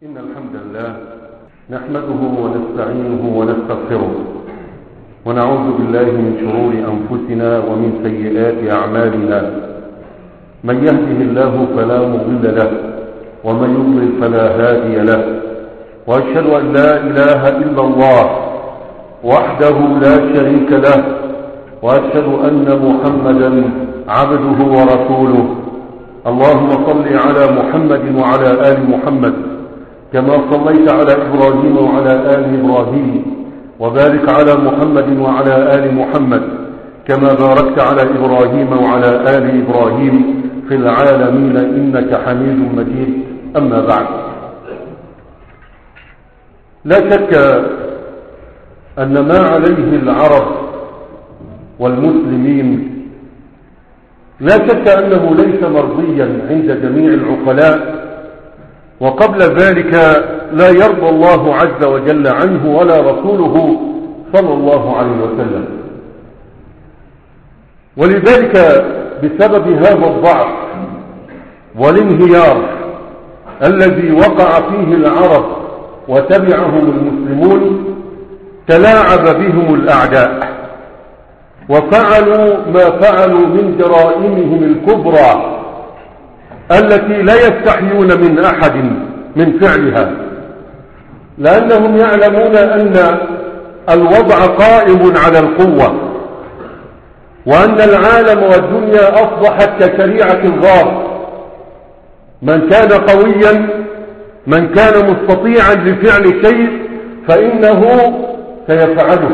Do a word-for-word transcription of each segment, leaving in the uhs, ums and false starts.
إن الحمد لله نحمده ونستعينه ونستغفره ونعوذ بالله من شرور أنفسنا ومن سيئات أعمالنا. من يهده الله فلا مضل له ومن يضلل فلا هادي له، وأشهد أن لا إله إلا الله وحده لا شريك له، وأشهد أن محمدا عبده ورسوله. اللهم صل على محمد وعلى آل محمد كما صليت على إبراهيم وعلى آل إبراهيم، وبارك على محمد وعلى آل محمد كما باركت على إبراهيم وعلى آل إبراهيم في العالمين إنك حميد مجيد. أما بعد، لا شك أن ما عليه العرب والمسلمين لا شك أنه ليس مرضيا عند جميع العقلاء، وقبل ذلك لا يرضى الله عز وجل عنه ولا رسوله صلى الله عليه وسلم. ولذلك بسبب هذا الضعف والانهيار الذي وقع فيه العرب وتبعهم المسلمون تلاعب بهم الأعداء وفعلوا ما فعلوا من جرائمهم الكبرى التي لا يستحيون من أحد من فعلها، لأنهم يعلمون أن الوضع قائم على القوة، وأن العالم والدنيا أصبحت كشريعة الغاب. من كان قويا، من كان مستطيعا لفعل شيء فإنه سيفعله،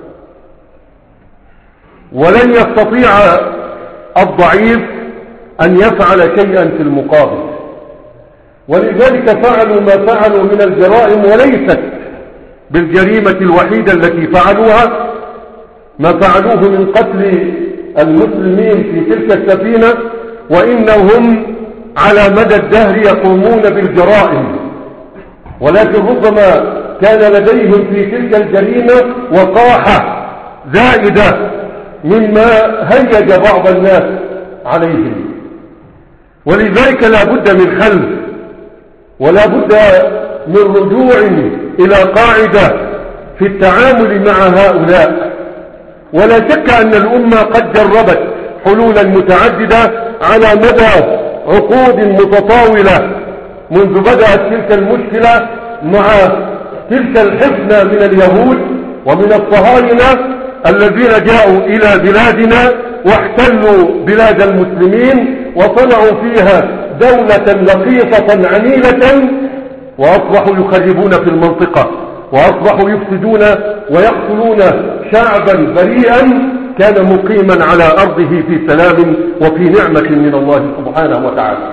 ولن يستطيع الضعيف أن يفعل شيئا في المقابل. ولذلك فعلوا ما فعلوا من الجرائم، وليست بالجريمة الوحيدة التي فعلوها، ما فعلوه من قتل المسلمين في تلك السفينة، وإنهم على مدى الدهر يقومون بالجرائم، ولكن ربما كان لديهم في تلك الجريمة وقاحة زائدة مما هيج بعض الناس عليهم. ولذلك لا بد من حل، ولا بد من رجوع إلى قاعدة في التعامل مع هؤلاء. ولا شك أن الأمة قد جربت حلولا متعددة على مدى عقود متطاولة منذ بدأت تلك المشكلة مع تلك الحفنة من اليهود ومن الصهاينة الذين جاءوا إلى بلادنا واحتلوا بلاد المسلمين وصنعوا فيها دولة لقيطة عنيلة، وأصبحوا يخربون في المنطقة، وأصبحوا يفسدون ويقتلون شعبا بريئا كان مقيما على أرضه في سلام وفي نعمة من الله سبحانه وتعالى.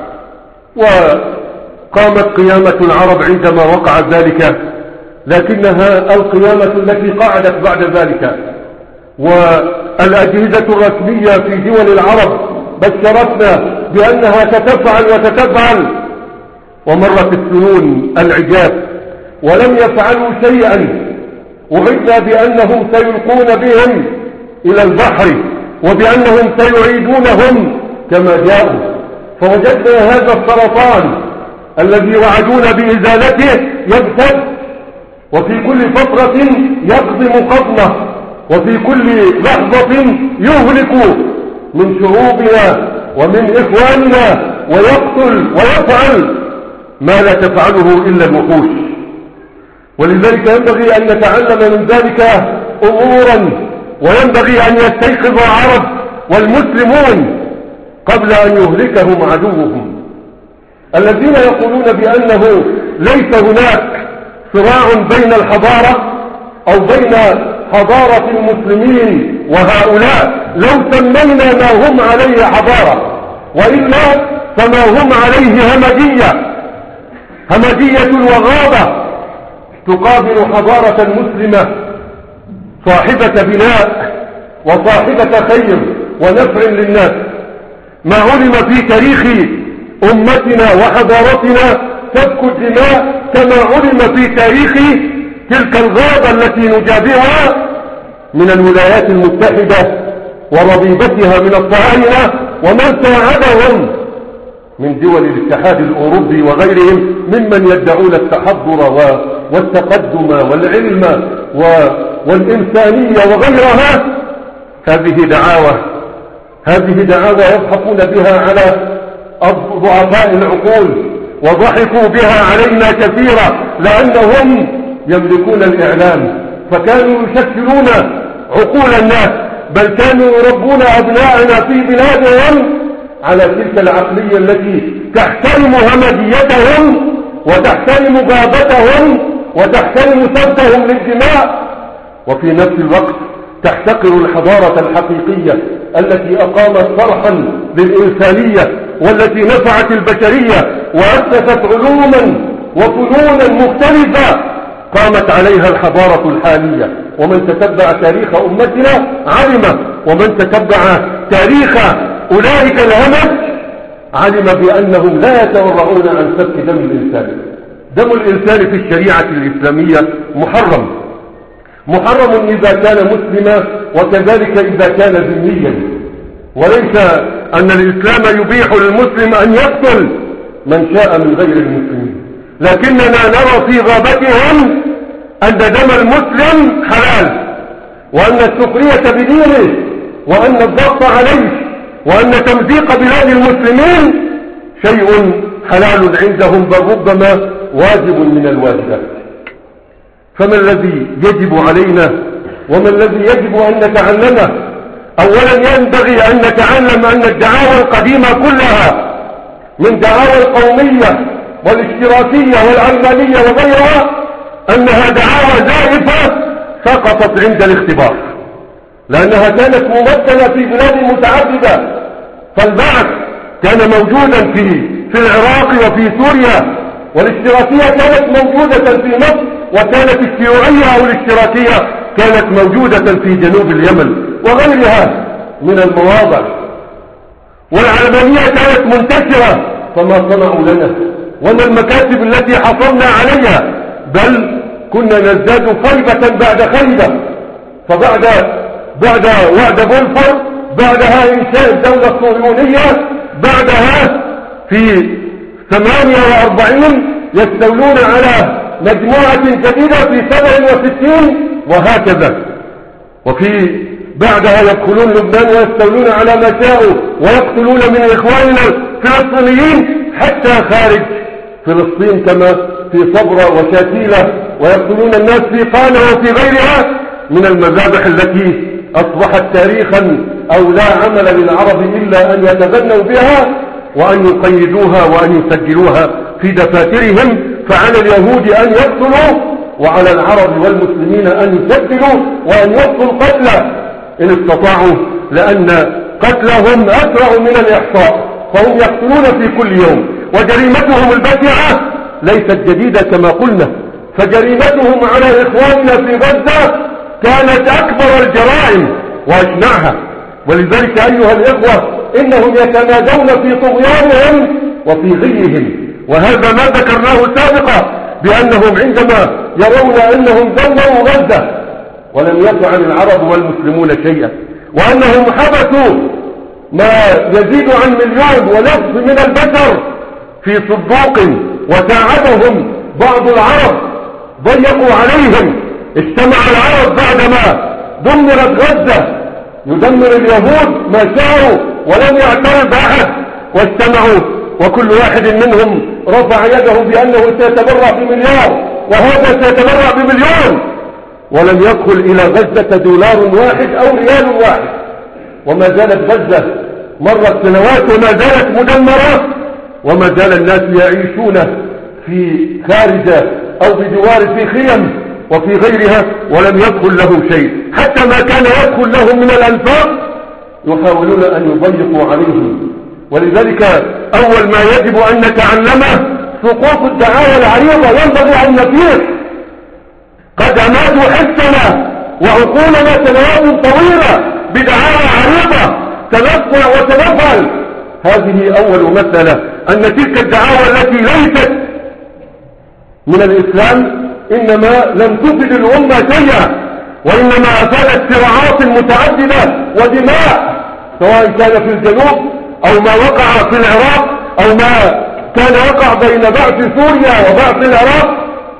وقامت قيامة العرب عندما وقع ذلك، لكنها القيامة التي قعدت بعد ذلك، والأجهزة الرسمية في دول العرب بشرتنا بأنها ستفعل وتتفعل، ومرت السنون العجاف ولم يفعلوا شيئا. وعدنا بأنهم سيلقون بهم إلى البحر، وبأنهم سيعيدونهم كما جاءوا، فوجدنا هذا السرطان الذي وعدونا بإزالته يبتد، وفي كل فترة يقضم قضمة، وفي كل لحظة يهلك من شعوبنا ومن إخواننا، ويقتل ويفعل ما لا تفعله إلا الوحوش. ولذلك ينبغي أن نتعلم من ذلك أمورا، وينبغي أن يستيقظ العرب والمسلمون قبل أن يهلكهم عدوهم الذين يقولون بأنه ليس هناك صراع بين الحضارة أو بين حضارة المسلمين وهؤلاء، لو سمينا ما هم عليه حضارة، وإلا فما هم عليه همجية، همجية الوغابة تقابل حضارة مسلمة صاحبة بناء وصاحبة خير ونفع للناس. ما علم في تاريخ أمتنا وحضارتنا سفك الدماء كما علم في تاريخ تلك الغابة التي نجابهها من الولايات المتحدة وربيبتها من الصهاينة ومن ساعدهم من دول الاتحاد الأوروبي وغيرهم ممن يدعون التحضر والتقدم والعلم والإنسانية وغيرها. هذه دعاوى هذه دعاوى يضحكون بها على ضعفاء العقول، وضحكوا بها علينا كثيرا لأنهم يملكون الإعلام، فكانوا يشكلون عقول الناس، بل كانوا يربون أبناءنا في بلادهم على تلك العقلية التي تحترم همجيتهم وتحترم غابتهم وتحترم سبتهم للدماء، وفي نفس الوقت تحتقر الحضارة الحقيقية التي أقامت فرحا للإنسانية والتي نفعت البشرية وأسست علوما وفنونا مختلفة قامت عليها الحضارة الحالية. ومن تتبع تاريخ أمتنا علم، ومن تتبع تاريخ أولئك الهمج علم بأنهم لا يتورعون عن سفك دم الإنسان. دم الإنسان في الشريعة الإسلامية محرم، محرم إذا كان مسلما وكذلك إذا كان ذميا، وليس أن الإسلام يبيح للمسلم أن يقتل من شاء من غير المسلمين، لكننا نرى في غابتهم أن دم المسلم حلال، وأن السخرية بدينه، وأن الضغط عليه، وأن تمزيق بلاد المسلمين شيء حلال عندهم، بل ربما واجب من الواجبات. فما الذي يجب علينا وما الذي يجب أن نتعلمه؟ أولا ينبغي أن نتعلم أن الدعاوى القديمة كلها من دعاوى القومية والاشتراكية والعلمانية وغيرها أنها دعاوى زائفة سقطت عند الاختبار، لأنها كانت ممثلة في بلاد متعددة. فالبعث كان موجودا في في العراق وفي سوريا، والاشتراكية كانت موجودة في مصر، وكانت الشيوعية أو الاشتراكية كانت موجودة في جنوب اليمن وغيرها من المواضع، والعلمانية كانت منتشرة. فما صنعوا لنا وما المكاسب التي حصلنا عليها، بل كنا نزداد خيبة بعد خيبة. فبعد بعد وعد بولفر، بعدها إنشاء الدولة الصهيونية، بعدها في ثمانية وأربعين يستولون على مجموعة جديدة في سبع وستين وهكذا، وفي بعدها يدخلون لبنان ويستولون على ما شاءوا ويقتلون من إخواننا الفلسطينيين حتى خارج فلسطين كما في صبرا وشاتيلة، ويقتلون الناس في قانا وفي غيرها من المذابح التي أصبحت تاريخا أو لا عمل للعرب إلا أن يتغنوا بها وأن يقيدوها وأن يسجلوها في دفاترهم. فعلى اليهود أن يقتلوا وعلى العرب والمسلمين أن يسجلوا وأن يقتلوا قتلى إن استطاعوا، لأن قتلهم أسرع من الإحصاء، فهم يقتلون في كل يوم. وجريمتهم البشعة ليست جديدة كما قلنا، فجريمتهم على إخواننا في غزة كانت أكبر الجرائم وأشنعها. ولذلك أيها الإخوة إنهم يتنادون في طغيانهم وفي غيهم، وهذا ما ذكرناه سابقا بأنهم عندما يرون أنهم دمروا غزة ولم يفعل العرب والمسلمون شيئا، وأنهم حبسوا ما يزيد عن مليون ونصف من البشر في صندوق، وساعدهم بعض العرب، ضيقوا عليهم. اجتمع العرب بعدما دمرت غزة يدمر اليهود ما شاءوا ولم يعترض أحد، واجتمعوا وكل واحد منهم رفع يده بأنه سيتبرع بمليار وهذا سيتبرع بمليون، ولم يدخل إلى غزة دولار واحد أو ريال واحد. وما زالت غزة مرت سنوات وما زالت مدمرة، وما زال الناس يعيشون في خارج أو بجوار في خيم وفي غيرها ولم يدخل له شيء. حتى ما كان يدخل لهم من الأنفاق يحاولون أن يضيقوا عليهم. ولذلك أول ما يجب أن نتعلمه سقوط الدعاوى العريضة. ينبغي أن نفيق، قد أماتوا حسنا وعقولنا سنوات طويلة بدعاوى عريضة تنفع وتنفعل. هذه أول مسألة، أن تلك الدعاوى التي ليست من الإسلام إنما لم تفد الأمة شيئا، وإنما أفادت صراعات متعددة ودماء، سواء كان في الجنوب أو ما وقع في العراق أو ما كان يقع بين بعث سوريا وبعث العراق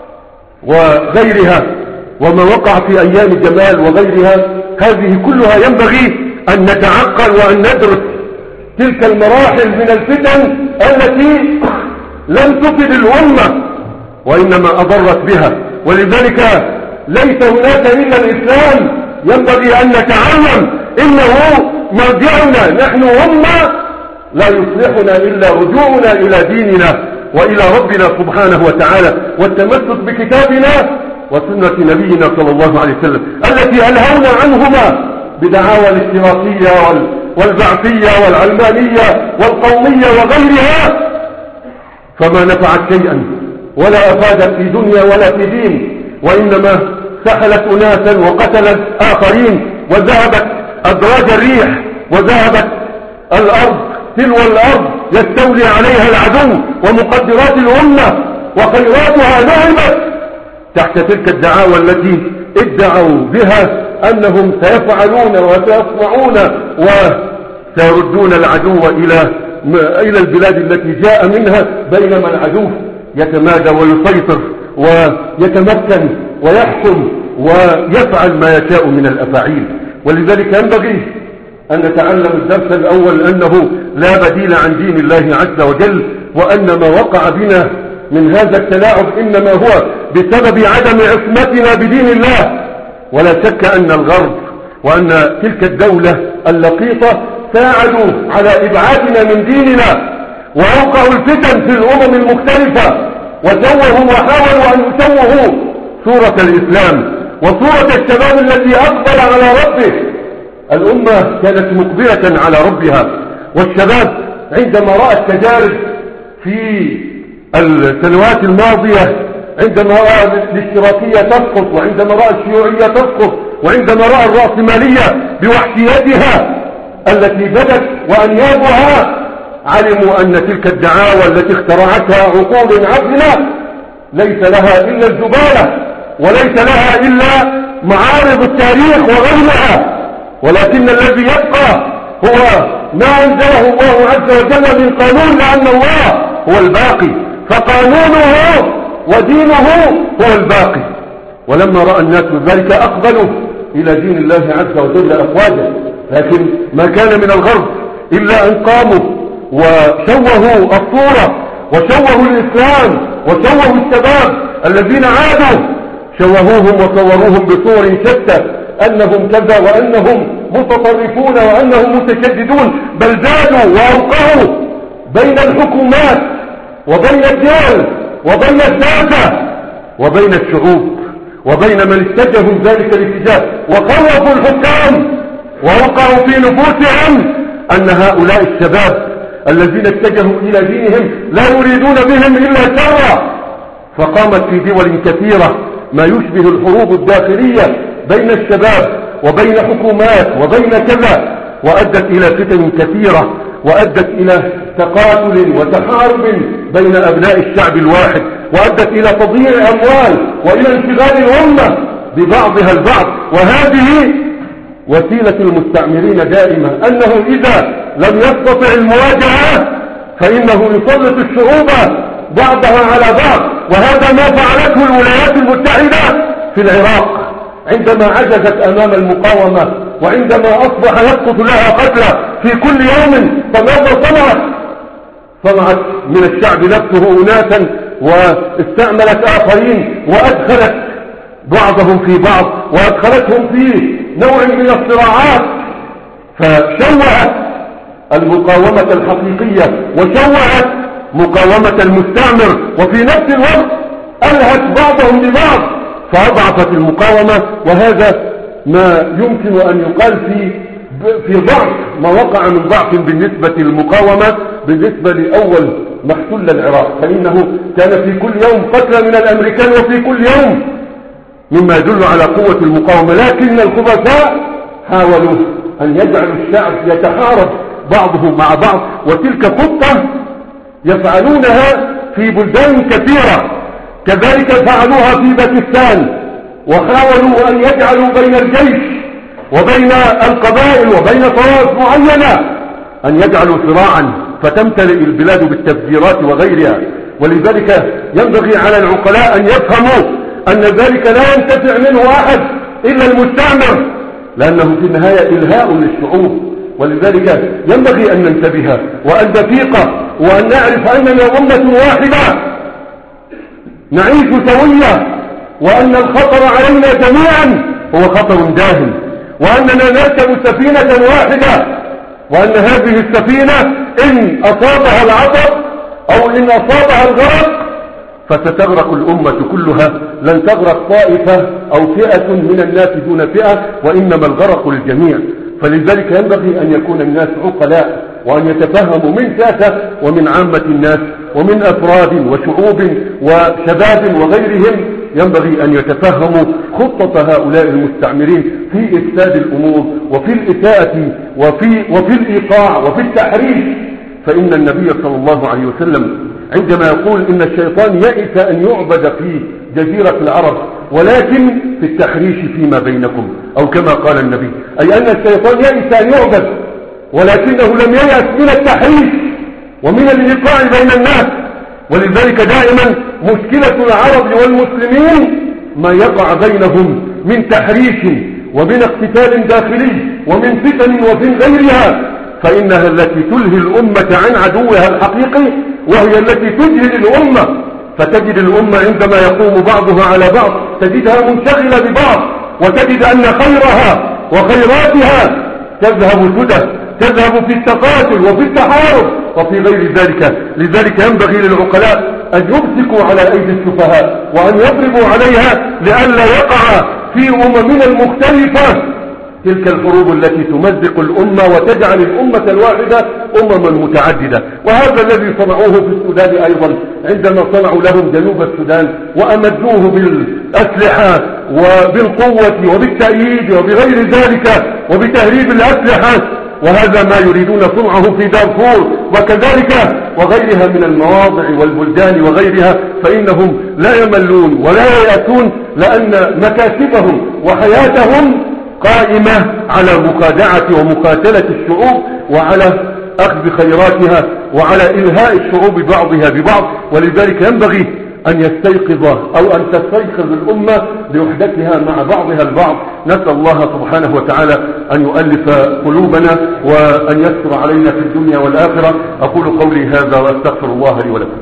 وغيرها، وما وقع في أيام جمال وغيرها، هذه كلها ينبغي أن نتعقل وأن ندرس تلك المراحل من الفتن التي لم تفد الأمة وإنما أضرت بها. ولذلك ليس هناك إلا الإسلام، ينبغي أن نتعلم إنه مرجعنا، نحن أمة لا يصلحنا إلا رجوعنا إلى ديننا وإلى ربنا سبحانه وتعالى، والتمسك بكتابنا وسنة نبينا صلى الله عليه وسلم التي ألهونا عنهما بدعاوى الاشتراكية والبعثية والعلمانية والقومية وغيرها، فما نفعت شيئا ولا أفادت في دنيا ولا في دين، وإنما سحلت أناسا وقتلت آخرين، وذهبت أدراج الريح، وذهبت الأرض تلو الأرض يستولي عليها العدو، ومقدرات الأمة وخيراتها نعمت تحت تلك الدعاوى التي ادعوا بها أنهم سيفعلون وسيصنعون وسيردون العدو إلى إلى البلاد التي جاء منها، بينما العدو يتمادى ويسيطر ويتمكن ويحكم ويفعل ما يشاء من الأفاعيل. ولذلك ينبغي أن نتعلم الدرس الأول أنه لا بديل عن دين الله عز وجل، وأن ما وقع بنا من هذا التلاعب إنما هو بسبب عدم عصمتنا بدين الله. ولا شك أن الغرب وأن تلك الدولة اللقيطة ساعدوا على إبعادنا من ديننا، وأوقعوا الفتن في الأمم المختلفة، وسوهوا وحاولوا أن يسوهوا صورة الإسلام وصورة الشباب الذي أقبل على ربه. الأمة كانت مقبلة على ربها، والشباب عندما رأى التجارب في السنوات الماضية، عندما رأى الاشتراكية تسقط، وعندما رأى الشيوعية تسقط، وعندما رأى الرأسمالية بوحشيتها التي بدت وأنيابها، علموا أن تلك الدعاوى التي اخترعتها عقول عقلة ليس لها إلا الزبالة، وليس لها إلا معارض التاريخ وغيرها، ولكن الذي يبقى هو ما أنزله الله عز وجل من قانون، لأن الله هو الباقي، فقانونه ودينه هو الباقي. ولما رأى الناس ذلك أقبلوا إلى دين الله عز وجل أفواجا، لكن ما كان من الغرب إلا أن قاموا وشوهوا الصورة وشوهوا الإسلام وشوهوا الشباب الذين عادوا، شوهوهم وصوروهم بصور شتى أنهم كذا وأنهم متطرفون وأنهم متشددون، بل زادوا وأوقعوا بين الحكومات وبين الدول وبين الساسة وبين الشعوب وبين من اتجهوا ذلك الاتجاه، وخوفوا الحكام ووقعوا في نفوسهم أن هؤلاء الشباب الذين اتجهوا إلى دينهم لا يريدون بهم إلا شرا. فقامت في دول كثيرة ما يشبه الحروب الداخلية بين الشباب وبين حكومات وبين كذا، وأدت إلى فتن كثيرة، وأدت إلى تقاتل وتحارب بين أبناء الشعب الواحد، وأدت إلى تضييع أموال وإلى انشغال الأمة ببعضها البعض. وهذه وسيلة المستعمرين دائما، أنه إذا لم يستطع المواجهة فإنه يسلط الشعوب بعضها على بعض، وهذا ما فعلته الولايات المتحدة في العراق عندما عجزت أمام المقاومة، وعندما أصبح يسقط لها قتلى في كل يوم. فماذا صنعت؟ صنعت من الشعب نفسه أناسا واستعملت آخرين، وأدخلت بعضهم في بعض، وأدخلتهم في نوع من الصراعات، فشوهت المقاومة الحقيقية وشوهت مقاومة المستعمر، وفي نفس الوقت ألهت بعضهم ببعض فأضعفت المقاومة. وهذا ما يمكن أن يقال في في ضعف ما وقع من ضعف بالنسبة للمقاومة بالنسبة لأول ما احتل العراق، فإنه كان في كل يوم قتلى من الأمريكان وفي كل يوم، مما يدل على قوة المقاومة. لكن الخبثاء حاولوا أن يجعلوا الشعب يتحارب بعضهم مع بعض، وتلك خطة يفعلونها في بلدان كثيرة، كذلك فعلوها في باكستان، وحاولوا أن يجعلوا بين الجيش وبين القبائل وبين طوائف معينة أن يجعلوا صراعا فتمتلئ البلاد بالتفجيرات وغيرها. ولذلك ينبغي على العقلاء أن يفهموا أن ذلك لا ينتفع منه أحد إلا المستعمر، لأنه في النهاية إلهاء للشعوب. ولذلك ينبغي أن ننتبه وأن نفيق وأن نعرف أننا أمة واحدة نعيش سوية، وأن الخطر علينا جميعا هو خطر داهم، وأننا نركب سفينة واحدة، وأن هذه السفينة إن أصابها العطب أو إن أصابها الغرق فستغرق الأمة كلها، لن تغرق طائفة أو فئة من الناس دون فئة، وإنما الغرق للجميع. فلذلك ينبغي أن يكون الناس عقلاء وأن يتفهموا من ساسة ومن عامة الناس ومن أفراد وشعوب وشباب وغيرهم، ينبغي أن يتفهموا خطة هؤلاء المستعمرين في إفساد الأمور وفي الإساءة وفي, وفي الإيقاع وفي التحريف. فإن النبي صلى الله عليه وسلم عندما يقول إن الشيطان يئس أن يعبد في جزيرة العرب ولكن في التحريش فيما بينكم، أو كما قال النبي، أي أن الشيطان يئس أن يعبد ولكنه لم ييأس من التحريش ومن الإيقاع بين الناس. ولذلك دائما مشكلة العرب والمسلمين ما يقع بينهم من تحريش ومن اقتتال داخلي ومن فتن وفي غيرها، فإنها التي تلهي الأمة عن عدوها الحقيقي، وهي التي تجهل الأمة. فتجد الأمة عندما يقوم بعضها على بعض تجدها منشغلة ببعض، وتجد أن خيرها وخيراتها تذهب سدى، تذهب في التقاتل وفي التحارب وفي غير ذلك. لذلك ينبغي للعقلاء أن يمسكوا على أيدي السفهاء وأن يضربوا عليها لئلا يقع في أممنا المختلفة تلك الحروب التي تمزق الأمة وتجعل الأمة الواحدة أمما متعددة. وهذا الذي صنعوه في السودان أيضا عندما صنعوا لهم جنوب السودان وأمدوه بالأسلحة وبالقوة وبالتأييد وبغير ذلك وبتهريب الأسلحة، وهذا ما يريدون صنعه في دارفور وكذلك وغيرها من المواضع والبلدان وغيرها. فإنهم لا يملون ولا ييأسون، لأن مكاسبهم وحياتهم قائمة على مخادعة ومقاتلة الشعوب وعلى أخذ خيراتها وعلى إلهاء الشعوب بعضها ببعض. ولذلك ينبغي أن يستيقظ أو أن تستيقظ الأمة لوحدتها مع بعضها البعض. نسأل الله سبحانه وتعالى أن يؤلف قلوبنا وأن يستر علينا في الدنيا والآخرة. أقول قولي هذا وأستغفر الله لي ولكم.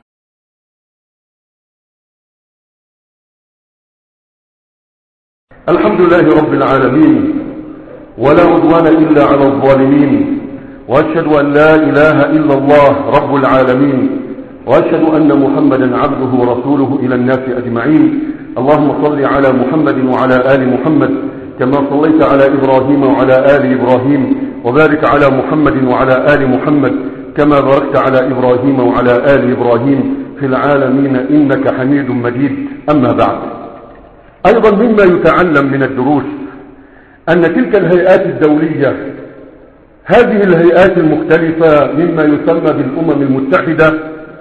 الحمد لله رب العالمين، ولا عدوان إلا على الظالمين، وأشهد أن لا إله إلا الله رب العالمين، وأشهد أن محمدا عبده ورسوله إلى الناس أجمعين. اللهم صل على محمد وعلى آل محمد كما صليت على إبراهيم وعلى آل إبراهيم، وبارك على محمد وعلى آل محمد كما باركت على إبراهيم وعلى آل إبراهيم في العالمين إنك حميد مجيد. أما بعد، أيضا مما يتعلم من الدروس أن تلك الهيئات الدولية، هذه الهيئات المختلفة مما يسمى بالأمم المتحدة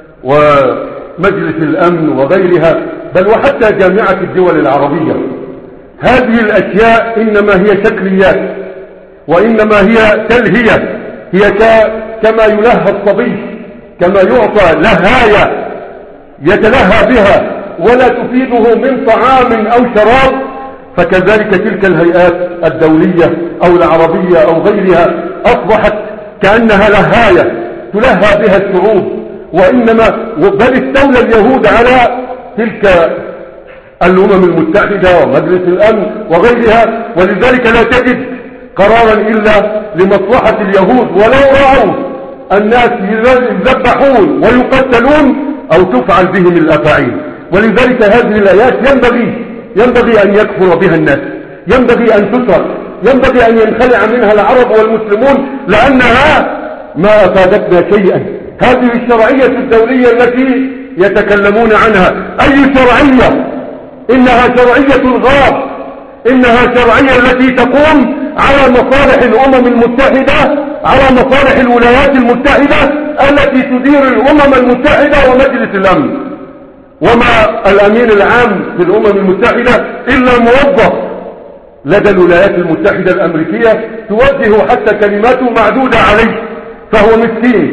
ومجلس الأمن وغيرها، بل وحتى جامعة الدول العربية، هذه الأشياء إنما هي شكليات وإنما هي تلهية، هي كما يلهى الصبي، كما يعطى لهاية يتلهى بها ولا تفيده من طعام أو شراب. فكذلك تلك الهيئات الدولية أو العربية أو غيرها أصبحت كأنها لهاية تلهى بها الشعوب، وإنما بل استولى اليهود على تلك الأمم المتحدة ومجلس الأمن وغيرها. ولذلك لا تجد قرارا إلا لمصلحة اليهود، ولو رأوا الناس يذبحون ويقتلون أو تفعل بهم الأفاعيل. ولذلك هذه الآيات ينبغي ينبغي أن يكفر بها الناس، ينبغي أن تترك، ينبغي أن ينخلع منها العرب والمسلمون، لأنها ما أفادتنا شيئا. هذه الشرعية الدولية التي يتكلمون عنها أي شرعية؟ إنها شرعية الغاب، إنها شرعية التي تقوم على مصالح الأمم المتحدة، على مصالح الولايات المتحدة التي تدير الأمم المتحدة ومجلس الأمن. وما الأمين العام في الأمم المتحدة إلا موظف لدى الولايات المتحدة الأمريكية توجه حتى كلماته معدودة عليه، فهو مسكين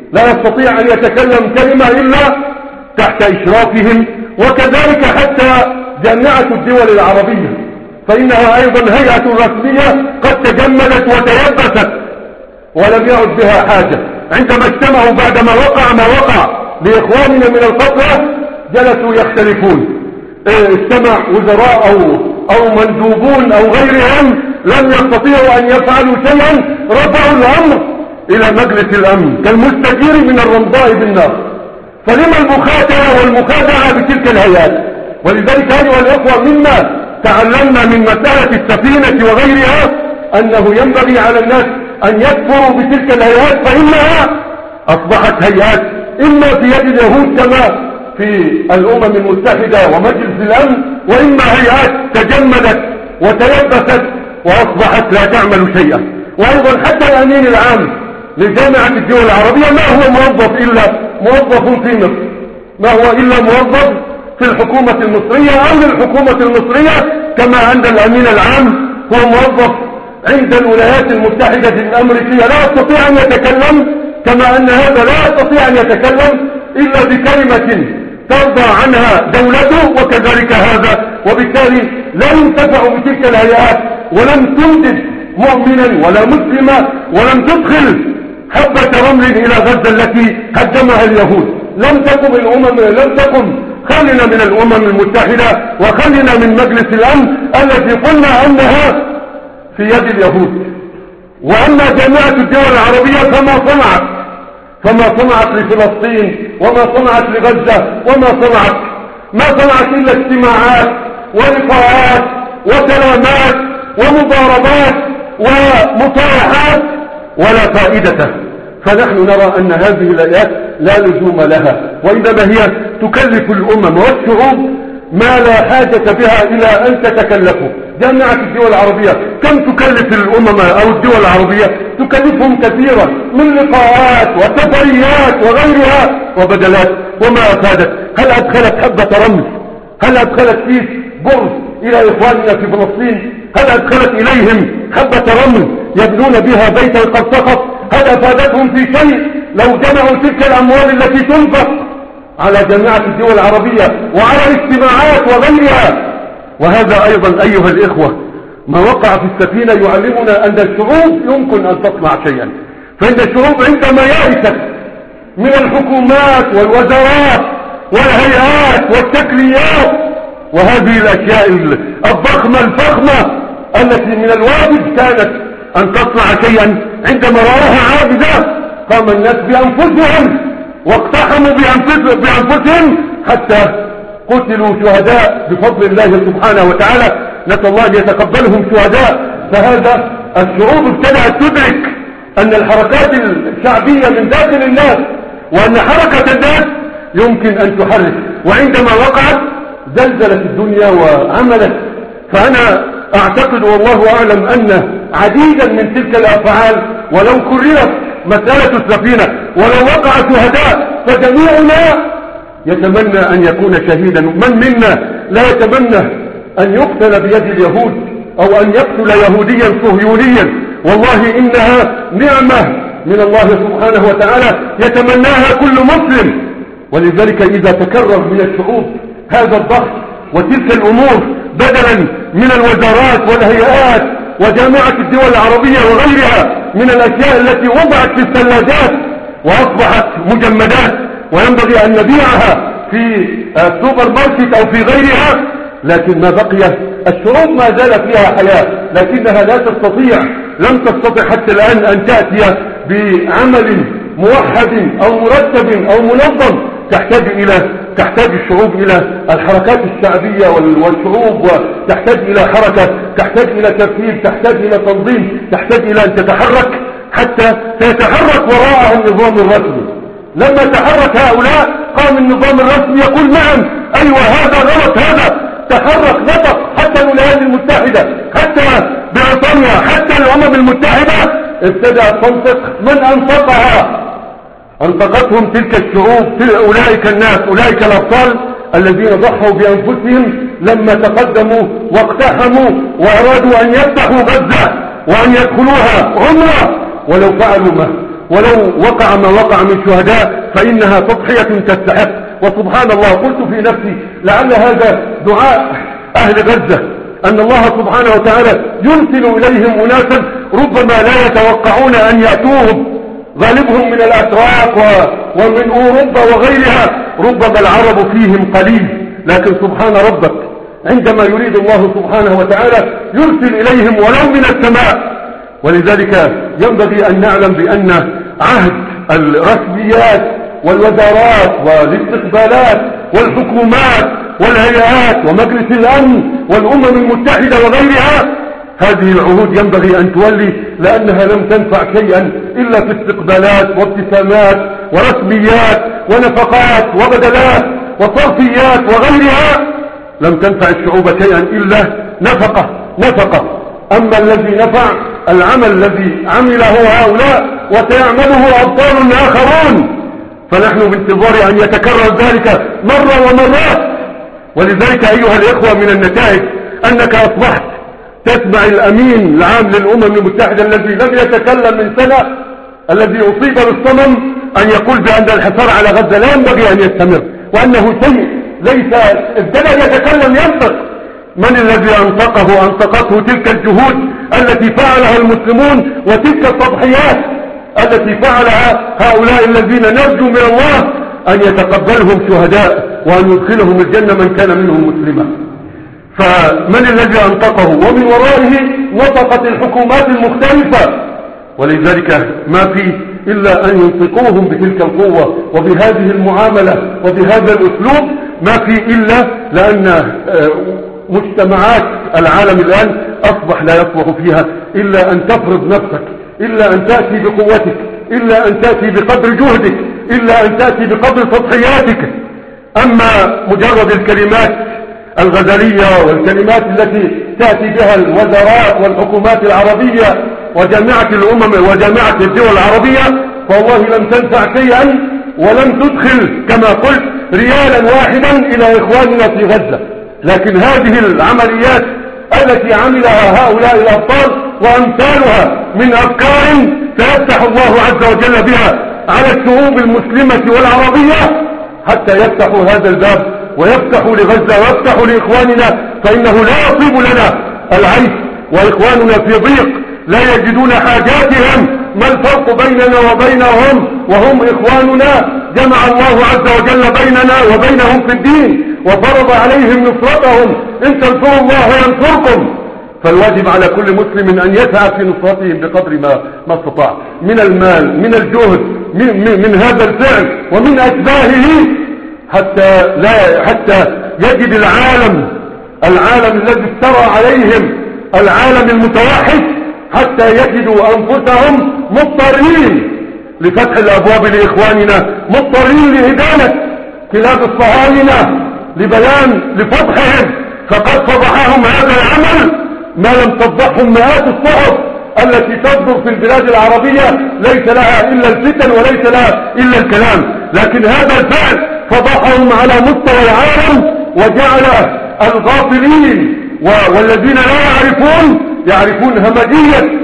لا يستطيع أن يتكلم كلمة إلا تحت إشرافهم. وكذلك حتى جامعة الدول العربية فإنها أيضا هيئة رسمية قد تجمدت وتيبست ولم يعد بها حاجة. عندما اجتمعوا بعدما وقع ما وقع لإخواننا من الفترة جلسوا يختلفون، اجتمع وزراء أو, أو مندوبون أو غيرهم لم يستطيعوا أن يفعلوا شيئا، رفعوا الأمر إلى مجلس الأمن كالمستجير من الرمضاء بالنار. فلما المخاتلة والمخادعة بتلك الهيئات؟ ولذلك أيها الأخوة مما تعلمنا من مسألة السفينة وغيرها أنه ينبغي على الناس أن يكفروا بتلك الهيئات، فإنها أصبحت هيئات إما في يد اليهود كما في الأمم المتحدة ومجلس الأمن، وإما هيئات تجمدت وتيبست وأصبحت لا تعمل شيئا. وأيضا حتى الأمين العام لجامعة الدول العربية ما هو موظف إلا موظف في مصر، ما هو إلا موظف في الحكومة المصرية أو للحكومة المصرية، كما أن الأمين العام هو موظف عند الولايات المتحدة الأمريكية لا يستطيع أن يتكلم، كما أن هذا لا يستطيع أن يتكلم إلا بكلمة ترضى عنها دولته، وكذلك هذا. وبالتالي لا ينتفع بتلك الهيئات ولم تنتج مؤمنا ولا مسلما ولم تدخل حبة رمل إلى غزة التي هدمها اليهود. لم تقم الأمم لم تقم خلنا من الأمم المتحدة وخلنا من مجلس الأمن التي قلنا أنها في يد اليهود. وأما جامعة الدول العربية فما صنعت فما صنعت لفلسطين وما صنعت لغزة وما صنعت ما صنعت إلا اجتماعات ولقاءات وكلامات ومضاربات ومصالحات ولا فائدة. فنحن نرى أن هذه الآيات لا لزوم لها، وإنما هي تكلف الأمم والشعوب ما لا حاجة بها إلى أن تتكلفوا. جامعة الدول العربية كم تكلف الأمم أو الدول العربية؟ تكلفهم كثيرا من لقاءات وسفريات وغيرها وبدلات، وما أفادت؟ هل أدخلت حبة رمل؟ هل أدخلت كيس برز إلى إخواننا في فلسطين؟ هل أدخلت إليهم حبة رمل يبنون بها بيتا قد سقط؟ هل أفادتهم في شيء لو جمعوا تلك الأموال التي تنفق على جامعة الدول العربية وعلى الاجتماعات وغيرها؟ وهذا أيضا أيها الإخوة ما وقع في السفينة يعلمنا أن الشعوب يمكن أن تصنع شيئا. فإن الشعوب عندما يأست من الحكومات والوزارات والهيئات والتكليات وهذه الأشياء الضخمة الفخمة التي من الواجب كانت أن تصنع شيئا، عندما رأوها عابدة قام الناس بأنفسهم واقتحموا بأنفسهم حتى قتلوا شهداء بفضل الله سبحانه وتعالى. نسأل الله أن يتقبلهم شهداء. فهذا الشعوب ابتدأت تدرك أن الحركات الشعبية من داخل الناس وأن حركة الناس يمكن أن تحرك. وعندما وقعت زلزلت الدنيا وعملت. فأنا أعتقد والله أعلم أن عديدا من تلك الأفعال ولو كررت مسألة السفينة ولو وقع شهداء فجميعنا يتمنى أن يكون شهيدا. من منا لا يتمنى أن يقتل بيد اليهود أو أن يقتل يهوديا صهيونيا؟ والله إنها نعمة من الله سبحانه وتعالى يتمناها كل مسلم. ولذلك إذا تكرر من الشعوب هذا الضغط وتلك الأمور بدلا من الوزارات والهيئات وجامعة الدول العربية وغيرها من الأشياء التي وضعت في الثلاجات وأصبحت مجمدات وينبغي أن نبيعها في السوبر ماركت أو في غيرها، لكن ما بقي الشعوب ما زال فيها حياة، لكنها لا تستطيع لم تستطع حتى الآن أن تأتي بعمل موحد أو مرتب أو منظم. تحتاج إلى تحتاج الشعوب إلى الحركات الشعبية والشعوب، وتحتاج إلى حركة، تحتاج إلى ترتيب، تحتاج إلى تنظيم، تحتاج إلى أن تتحرك حتى تتحرك وراءها النظام الرسمي. لما تحرك هؤلاء قام النظام الرسمي يقول نعم أيوة هذا غلط، هذا تحرك نطق. حتى الولايات المتحدة، حتى بريطانيا، حتى الأمم المتحدة ابتدأت تنطق. من أنطقها؟ أنطقتهم تلك الشعوب، تلك أولئك الناس، أولئك الأبطال الذين ضحوا بأنفسهم لما تقدموا واقتحموا وأرادوا أن يفتحوا غزة وأن يدخلوها عمرة. ولو فعلوا ما ولو وقع ما وقع من شهداء فإنها تضحية تستحق. وسبحان الله، قلت في نفسي لعل هذا دعاء أهل غزة، أن الله سبحانه وتعالى يرسل إليهم أناسا ربما لا يتوقعون أن يأتوهم، غالبهم من الأتراك ومن أوروبا وغيرها، ربما العرب فيهم قليل، لكن سبحان ربك عندما يريد الله سبحانه وتعالى يرسل إليهم ولو من السماء. ولذلك ينبغي أن نعلم بأن عهد الرسميات والوزارات والاستقبالات والحكومات والهيئات ومجلس الأمن والأمم المتحدة وغيرها، هذه العهود ينبغي أن تولي، لأنها لم تنفع شيئا إلا في استقبالات وابتسامات ورسميات ونفقات وبدلات وصرفيات وغيرها، لم تنفع الشعوب شيئا إلا نفقة نفقة. أما الذي نفع العمل الذي عمله هؤلاء وسيعمله أبطال آخرون، فنحن بانتظار أن يتكرر ذلك مرة ومرات. ولذلك أيها الإخوة من النتائج أنك أصبحت تسمع الأمين العام للأمم المتحدة الذي لم يتكلم من سنة، الذي أصيب بالصمم، أن يقول بأن الحصار على غزة لا ينبغي أن يستمر، وأنه شيء ليس ابتدأ يتكلم ينطق. من الذي أنطقه؟ أنطقته تلك الجهود التي فعلها المسلمون وتلك التضحيات التي فعلها هؤلاء الذين نرجو من الله أن يتقبلهم شهداء وأن يدخلهم الجنة من كان منهم مسلما. فمن الذي أنطقه؟ ومن ورائه نطقت الحكومات المختلفة. ولذلك ما في إلا أن ينطقوهم بتلك القوة وبهذه المعاملة وبهذا الأسلوب، ما في إلا لأن مجتمعات العالم الآن أصبح لا يصلح فيها إلا أن تفرض نفسك، إلا أن تأتي بقوتك، إلا أن تأتي بقدر جهدك، إلا أن تأتي بقدر تضحياتك. أما مجرد الكلمات الغزلية والكلمات التي تأتي بها الوزارات والحكومات العربية وجامعة الأمم وجامعة الدول العربية، فوالله لم تنفع شيئا ولم تدخل كما قلت ريالا واحدا إلى إخواننا في غزة. لكن هذه العمليات التي عملها هؤلاء الأبطال وأمثالها من أفكار سيفتح الله عز وجل بها على الشعوب المسلمة والعربية حتى يفتحوا هذا الباب ويفتحوا لغزة ويفتحوا لإخواننا، فإنه لا يصيب لنا العيش وإخواننا في ضيق لا يجدون حاجاتهم. ما الفرق بيننا وبينهم وهم إخواننا؟ جمع الله عز وجل بيننا وبينهم في الدين وفرض عليهم نصرتهم، إن تنصروا الله ينصركم. فالواجب على كل مسلم أن يسعى في نصرتهم بقدر ما ما استطاع من المال، من الجهد، من, من, من هذا الفعل ومن أشباهه، حتى لا حتى يجد العالم العالم الذي افترى عليهم، العالم المتوحش، حتى يجدوا أنفسهم مضطرين لفتح الأبواب لإخواننا، مضطرين لإدانة كلاب الصهاينة، لبيان لفضحهم. فقد فضحهم هذا العمل ما لم تفضحهم مئات الصحف التي تصدر في البلاد العربية ليس لها إلا الفتن وليس لها إلا الكلام، لكن هذا الفعل فضحهم على مستوى العالم وجعل الغافلين والذين لا يعرفون يعرفون همجية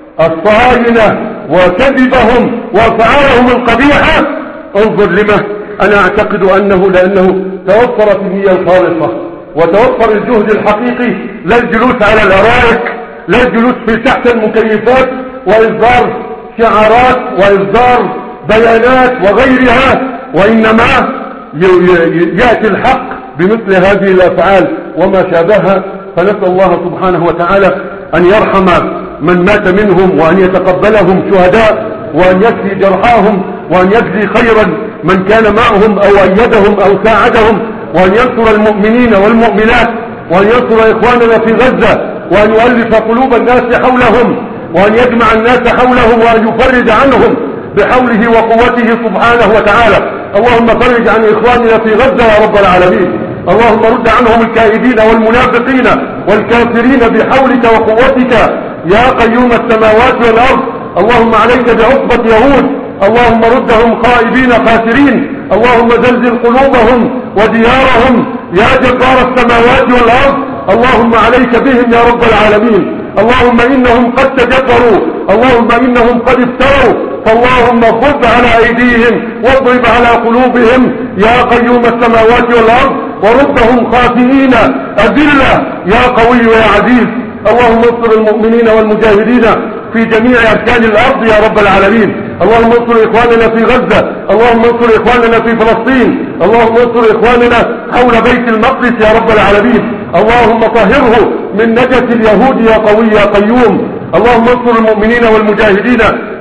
الصهاينة وكذبهم وأفعالهم القبيحة. انظر لما أنا أعتقد أنه لأنه توفرت النية الخالصة وتوفر الجهد الحقيقي، لا الجلوس على الأرائك، لا الجلوس في تحت المكيفات وإصدار شعارات وإصدار بيانات وغيرها، وإنما يأتي الحق بمثل هذه الأفعال وما شابهها. فنسأل الله سبحانه وتعالى أن يرحم من مات منهم وأن يتقبلهم شهداء وأن يكفي جرحاهم وأن يجزي خيرا من كان معهم أو أيدهم أو ساعدهم، وأن ينصر المؤمنين والمؤمنات، وأن ينصر إخواننا في غزة، وأن يؤلف قلوب الناس حولهم، وأن يجمع الناس حولهم، وأن يفرج عنهم بحوله وقوته سبحانه وتعالى. اللهم فرج عن إخواننا في غزة يا رب العالمين. اللهم رد عنهم الكائدين والمنافقين والكافرين بحولك وقوتك يا قيوم السماوات والأرض. اللهم عليك بعصبة يهود، اللهم ردهم خائبين خاسرين، اللهم زلزل قلوبهم وديارهم يا جبار السماوات والأرض. اللهم عليك بهم يا رب العالمين. اللهم إنهم قد تجبروا اللهم إنهم قد افتروا، فاللهم خذ على أيديهم واضرب على قلوبهم يا قيوم السماوات والأرض، وردهم خاسئين أذلة يا قوي يا عزيز. اللهم انصر المؤمنين والمجاهدين في جميع أركان الأرض يا رب العالمين. اللهم انصر إخواننا في غزة، اللهم انصر إخواننا في فلسطين، اللهم انصر إخواننا حول بيت المقدس يا رب العالمين. اللهم طهره من نجس اليهود يا قوي يا قيوم. اللهم انصر المؤمنين والمجاهدين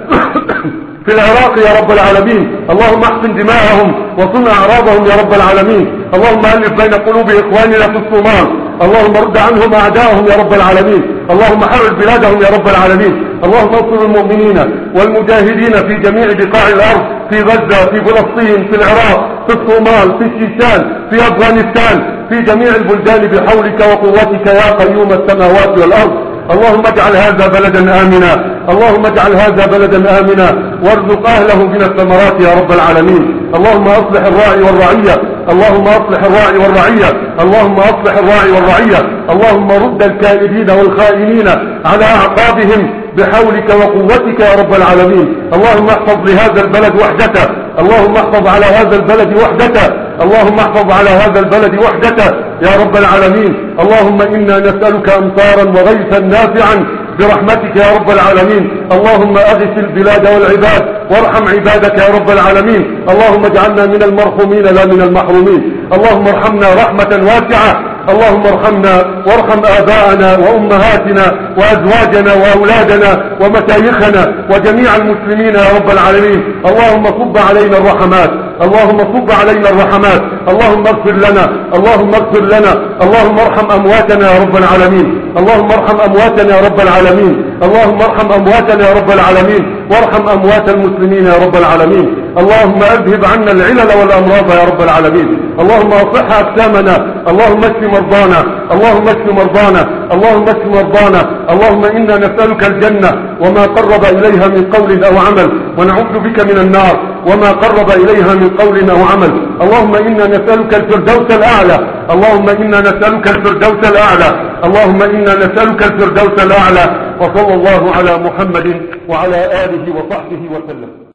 في العراق يا رب العالمين. اللهم احسن دماءهم وصن أعراضهم يا رب العالمين. اللهم ألف بين قلوب إخواننا في الصومال، اللهم رد عنهم أعداءهم يا رب العالمين. اللهم حرر بلادهم يا رب العالمين. اللهم انصر المؤمنين والمجاهدين في جميع بقاع الأرض، في غزة، في فلسطين، في العراق، في الصومال، في الشيشان، في أفغانستان، في جميع البلدان بحولك وقوتك يا قيوم السماوات والأرض. اللهم اجعل هذا بلدا آمنا، اللهم اجعل هذا بلدا آمنا وارزق أهله من الثمرات يا رب العالمين. اللهم أصلح الراعي والرعية، اللهم أصلح الراعي والرعية، اللهم أصلح الراعي والرعية. اللهم رد الكائدين والخائنين على أعقابهم بحولك وقوتك يا رب العالمين. اللهم احفظ لهذا البلد وحدته، اللهم احفظ على هذا البلد وحدته، اللهم احفظ على هذا البلد وحدته يا رب العالمين. اللهم إنا نسألك أمطارا وغيثا نافعا برحمتك يا رب العالمين. اللهم أغث البلاد والعباد وارحم عبادك يا رب العالمين. اللهم اجعلنا من المرحومين لا من المحرومين. اللهم ارحمنا رحمة واسعة، اللهم ارحمنا وارحم آباءنا وأمهاتنا وأزواجنا وأولادنا ومشايخنا وجميع المسلمين يا رب العالمين. اللهم صب علينا الرحمات، اللهم صب علينا الرحمات، اللهم اغفر لنا، اللهم اغفر لنا، اللهم ارحم أمواتنا يا رب العالمين، اللهم ارحم أمواتنا يا رب العالمين، اللهم ارحم أمواتنا يا رب العالمين، وارحم أموات المسلمين يا رب العالمين. اللهم اذهب عنا العلل والأمراض يا رب العالمين. اللهم اصح أجسامنا، اللهم اشف مرضانا، اللهم اشف مرضانا، اللهم اشف مرضانا. اللهم إنا نسألك الجنة وما قرب إليها من قول أو عمل، ونعوذ بك من النار وما قرب إليها من قول أو عمل. اللهم إنا نسألك الفردوس الأعلى، اللهم إنا نسألك الفردوس الأعلى، اللهم إنا نسألك الفردوس الأعلى. وصلى الله على محمد وعلى آله وصحبه وسلم.